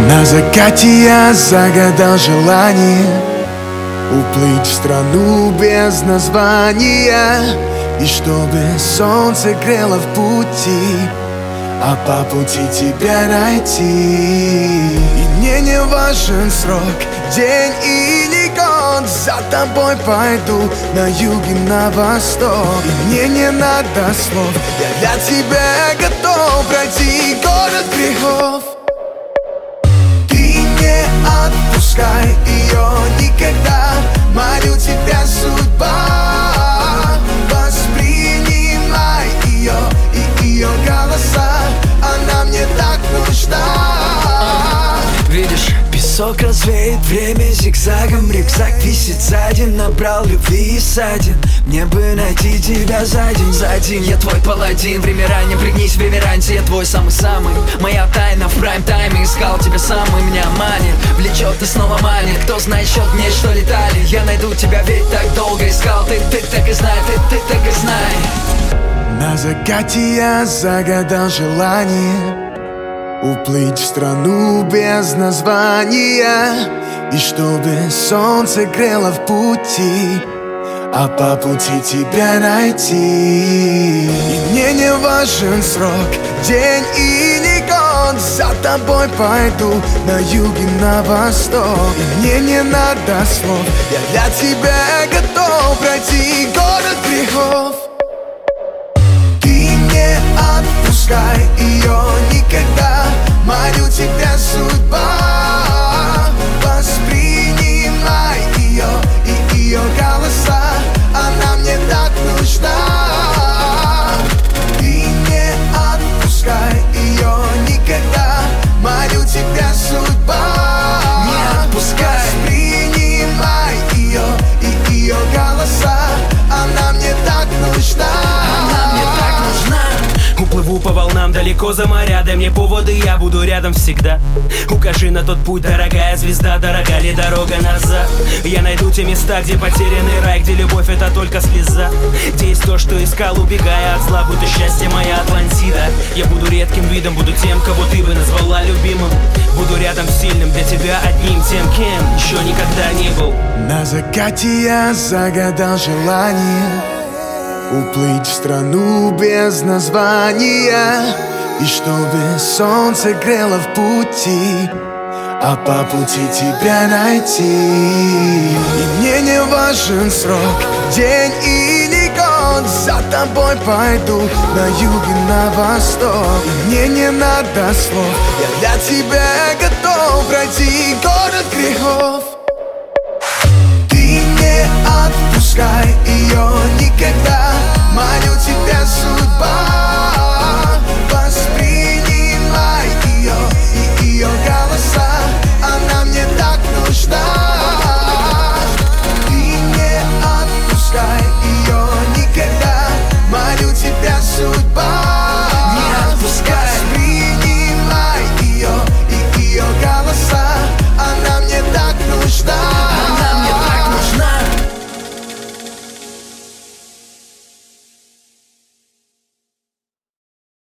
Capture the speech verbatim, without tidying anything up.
На закате я загадал желание уплыть в страну без названия, и чтобы солнце грело в пути, а по пути тебя найти. И мне не важен срок, день или год, за тобой пойду на юг и на восток. И мне не надо слов, я для тебя готов пройти город грехов. Отпускай ее никогда, молю тебя, судьба. Воспринимай ее и ее голоса, она мне так нужна. Видишь, песок развеет время зигзагом, рюкзак висит сзади, набрал любви и ссадин. Мне бы найти тебя за день, за день. Я твой паладин, время ранее, пригнись в реверансе. Я твой самый-самый, моя тайна в прайм-тайме. Искал тебя сам, и меня манит, влечет и снова манит. Кто знает счет дней, что летали. Я найду тебя, ведь так долго искал. Ты, ты так и знай, ты, ты так и знай. На закате я загадал желание уплыть в страну без названия, и чтобы солнце грело в пути, а по пути тебя найти. И мне не важен срок, день или год, за тобой пойду на юг и на восток. И мне не надо слов, я для тебя готов пройти город грехов. Ты не отпускай ее никогда, молю тебя, судьба. Воспринимай ее и ее голоса, она мне так нужна. Ты не отпускай ее никогда, молю тебя, судьба. Не отпускай. Воспринимай ее и ее голоса, она мне так нужна. Она мне так нужна. Уплыву по волнам далеко за моря, дай мне поводы, я буду рядом всегда. Укажи на тот путь, дорогая звезда, дорога ли дорога назад. Я найду те места, где потерянный рай, где любовь это только слеза, где есть то, что искал, убегая от зла, будто счастье моя Атлантида. Я буду редким видом, буду тем, кого ты бы назвала любимым. Буду рядом с сильным, для тебя одним, тем, кем еще никогда не был. На закате я загадал желание уплыть в страну без названия, и чтобы солнце грело в пути, а по пути тебя найти. И мне не важен срок, день или год, за тобой пойду на юг и на восток. И мне не надо слов, я для тебя готов пройти город грехов. Ты не отпускай ее никогда, молю тебя, судьба.